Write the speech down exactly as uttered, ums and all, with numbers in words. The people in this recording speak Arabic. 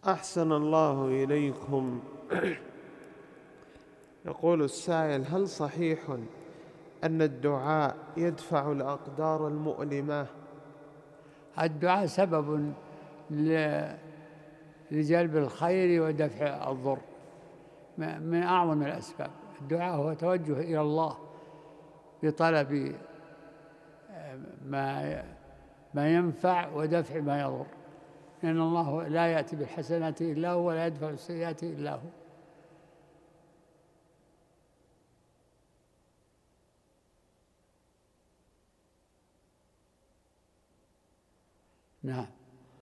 أحسن الله إليكم. يقول السائل: هل صحيح أن الدعاء يدفع الأقدار المؤلمة؟ الدعاء سبب لجلب الخير ودفع الضر، من أعظم الأسباب. الدعاء هو توجه إلى الله بطلب ما ما ينفع ودفع ما يضر، لأن الله لا يأتي بالحسنات إلا هو ولا يدفع السيئات إلا هو. نعم.